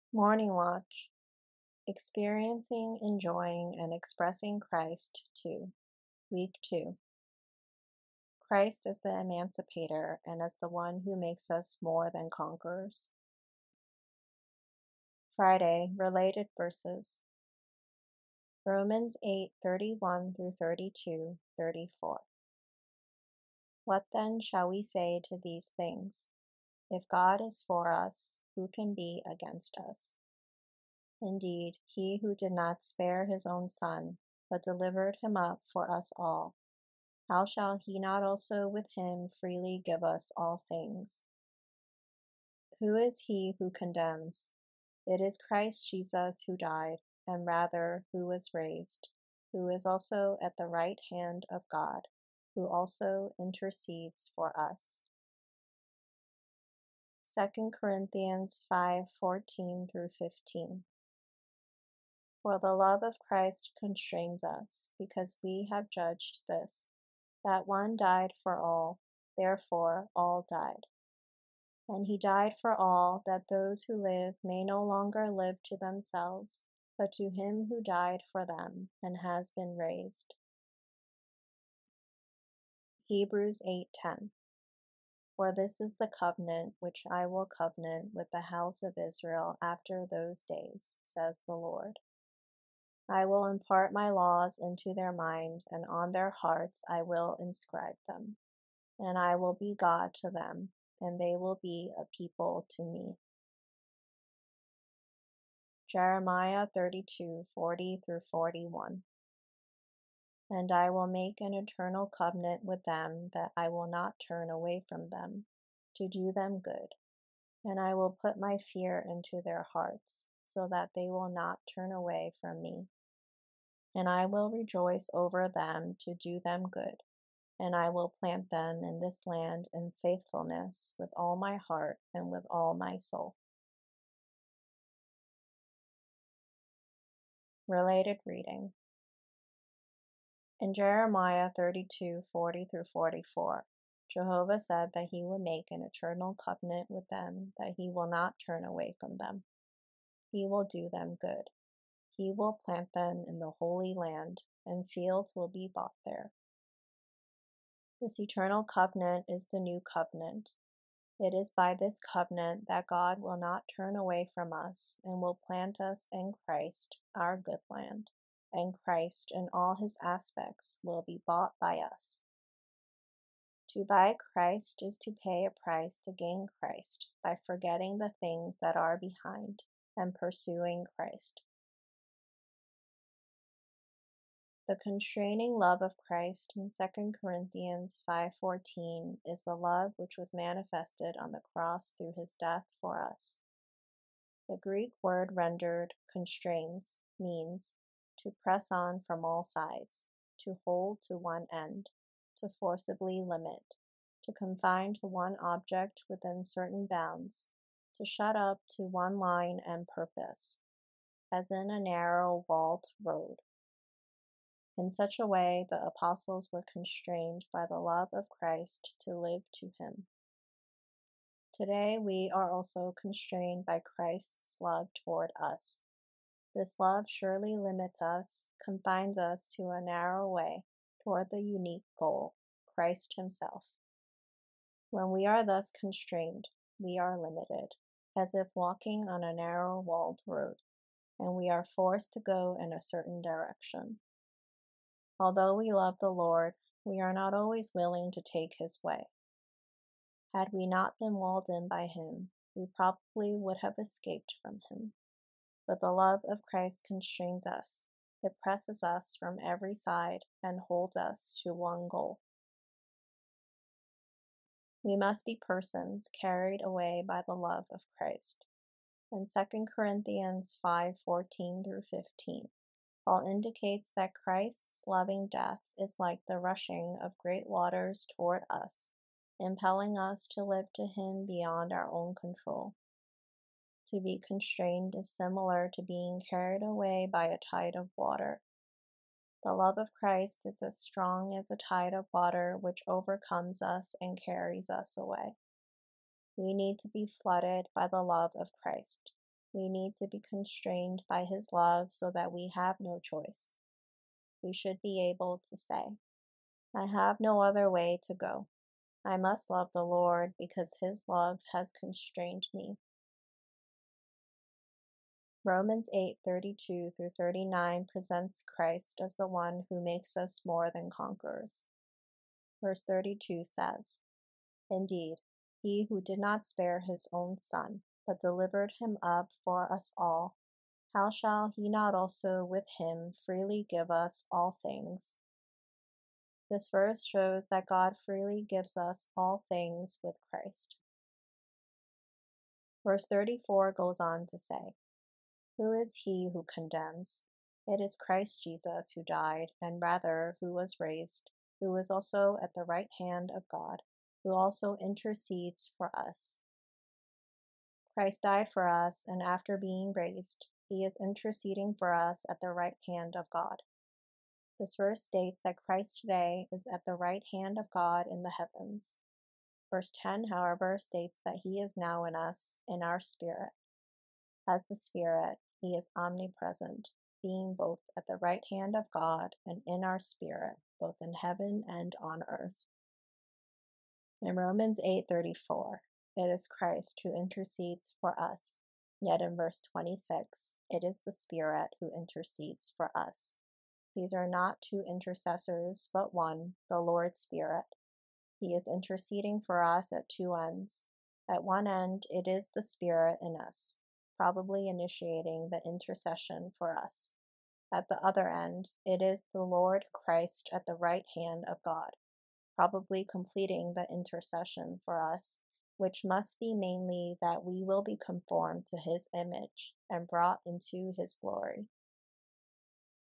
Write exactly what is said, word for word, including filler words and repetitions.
Morning Watch, Experiencing, Enjoying, and Expressing Christ two, Week two. Christ as the Emancipator and as the one who makes us more than conquerors. Friday, related verses. Romans eight thirty-one through thirty-two, thirty-four. What then shall we say to these things? If God is for us, who can be against us? Indeed, he who did not spare his own son, but delivered him up for us all, how shall he not also with him freely give us all things? Who is he who condemns? It is Christ Jesus who died, and rather who was raised, who is also at the right hand of God, who also intercedes for us. Second Corinthians five fourteen through fifteen. For the love of Christ constrains us, because we have judged this, that one died for all, therefore all died. And he died for all, that those who live may no longer live to themselves, but to him who died for them and has been raised. Hebrews eight ten. For this is the covenant which I will covenant with the house of Israel after those days, says the Lord. I will impart my laws into their mind, and on their hearts I will inscribe them. And I will be God to them, and they will be a people to me. Jeremiah thirty-two forty through forty-one. And I will make an eternal covenant with them, that I will not turn away from them, to do them good. And I will put my fear into their hearts, so that they will not turn away from me. And I will rejoice over them to do them good. And I will plant them in this land in faithfulness with all my heart and with all my soul. Related reading. In Jeremiah thirty-two forty through forty-four, Jehovah said that he would make an eternal covenant with them, that he will not turn away from them. He will do them good. He will plant them in the Holy Land, and fields will be bought there. This eternal covenant is the new covenant. It is by this covenant that God will not turn away from us and will plant us in Christ, our good land, and Christ in all his aspects will be bought by us. To buy Christ is to pay a price to gain Christ by forgetting the things that are behind and pursuing Christ. The constraining love of Christ in Second Corinthians five fourteen is the love which was manifested on the cross through his death for us. The Greek word rendered constrains means to press on from all sides, to hold to one end, to forcibly limit, to confine to one object within certain bounds, to shut up to one line and purpose, as in a narrow walled road. In such a way, the apostles were constrained by the love of Christ to live to him. Today, we are also constrained by Christ's love toward us. This love surely limits us, confines us to a narrow way toward the unique goal, Christ himself. When we are thus constrained, we are limited, as if walking on a narrow walled road, and we are forced to go in a certain direction. Although we love the Lord, we are not always willing to take his way. Had we not been walled in by him, we probably would have escaped from him. But the love of Christ constrains us. It presses us from every side and holds us to one goal. We must be persons carried away by the love of Christ. In Second Corinthians five fourteen through fifteen, Paul indicates that Christ's loving death is like the rushing of great waters toward us, impelling us to live to him beyond our own control. To be constrained is similar to being carried away by a tide of water. The love of Christ is as strong as a tide of water which overcomes us and carries us away. We need to be flooded by the love of Christ. We need to be constrained by His love so that we have no choice. We should be able to say, I have no other way to go. I must love the Lord because His love has constrained me. Romans eight thirty-two through thirty-nine presents Christ as the one who makes us more than conquerors. Verse thirty-two says, Indeed, He who did not spare His own Son, but delivered Him up for us all, how shall He not also with Him freely give us all things? This verse shows that God freely gives us all things with Christ. Verse thirty-four goes on to say, Who is he who condemns? It is Christ Jesus who died, and rather who was raised, who is also at the right hand of God, who also intercedes for us. Christ died for us, and after being raised, He is interceding for us at the right hand of God. This verse states that Christ today is at the right hand of God in the heavens. Verse ten, however, states that He is now in us, in our spirit. As the Spirit, He is omnipresent, being both at the right hand of God and in our spirit, both in heaven and on earth. In Romans eight thirty-four, it is Christ who intercedes for us. Yet in verse twenty-six, it is the Spirit who intercedes for us. These are not two intercessors, but one, the Lord Spirit. He is interceding for us at two ends. At one end, it is the Spirit in us, probably initiating the intercession for us. At the other end, it is the Lord Christ at the right hand of God, probably completing the intercession for us, which must be mainly that we will be conformed to His image and brought into His glory.